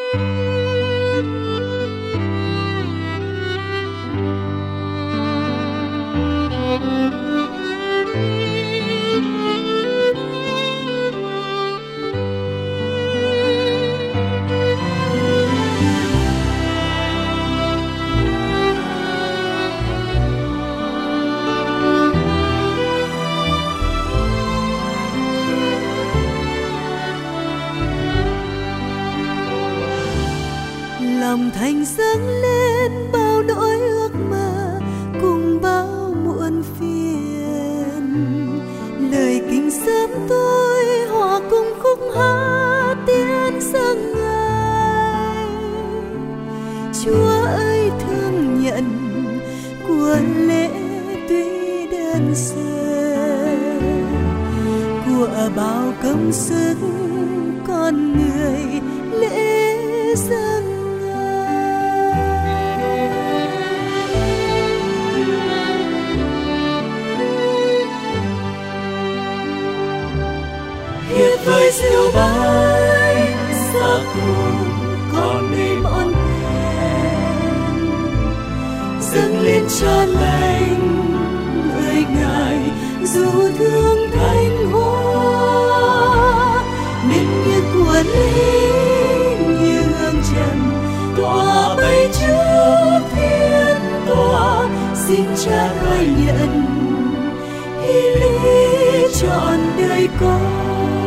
Lòng thành dâng lên bao nỗi ước mơ cùng bao muộn phiền. Lời kinh sớm tôi hòa cùng khúc hát tiếng dâng Ngài. Chúa ơi thương nhận của lễ tuy đơn sơ, của bao công sức con người lễ dâng. Hiệp với diều bay xa cùng con đêm ôn hẹn, dâng lên cho lành người Ngài dù thương thanh hoa. Nên như của linh như hương trầm tỏa bay trước thiên tòa, xin Cha khai nhận hy lý trọn đời con.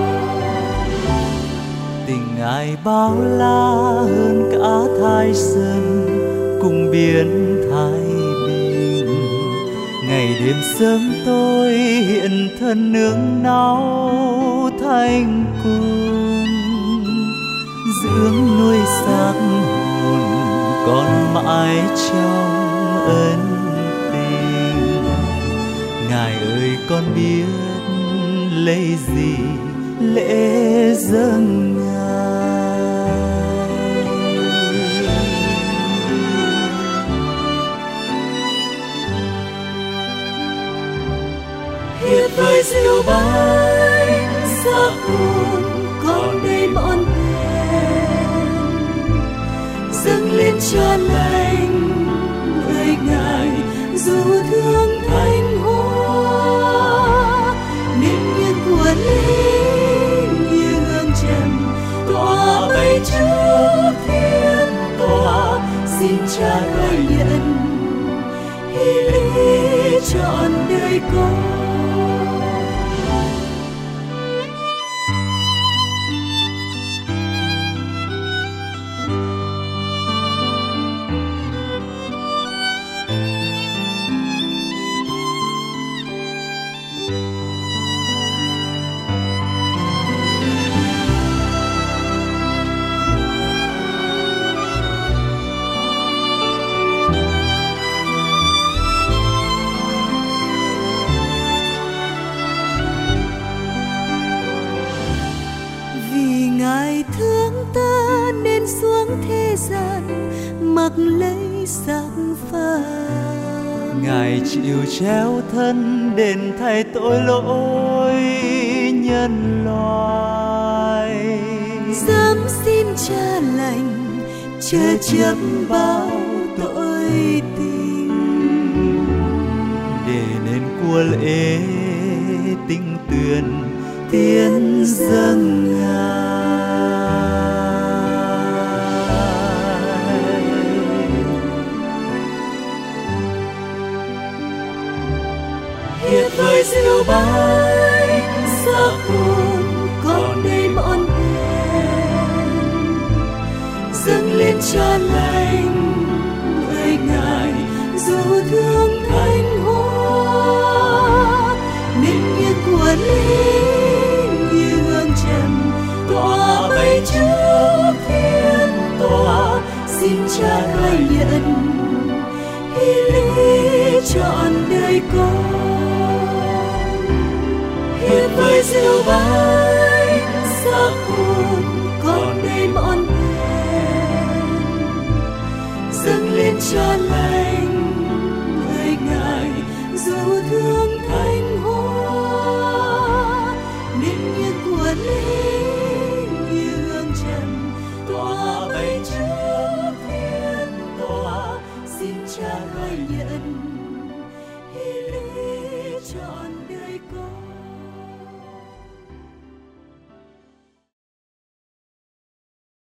Tình Ngài bao la hơn cả Thái Sơn cùng biển Thái Bình. Ngày đêm sớm tôi hiện thân nương náu thanh cung, dưỡng nuôi xác hồn con mãi trong ân tình. Ngài ơi con biết lấy gì lễ dâng Ngài. Hiệp với diều bay xa cùng con đêm ôn hẹn, dâng lên cho lành người Ngài dù thương thanh hoa. Nên như của linh như hương trầm tỏa bay trước thiên tòa, xin Cha khai nhận hy lý trọn đời con. Ngài thương ta nên xuống thế gian mặc lấy xác phàm. Ngài chịu treo thân đền thay tội lỗi nhân loại. Dám xin Cha lành chở chấp bao tội tình, để nên của lễ tinh tuyền tiến dâng Ngài. Hiệp với diều bay xa cùng con đêm ôn hẹn, dâng lên cho lành người Ngài dù thương thanh hoa. Nên như của linh như hương trầm tỏa bay trước thiên tòa, xin Cha khai nhận hy lý trọn đời con.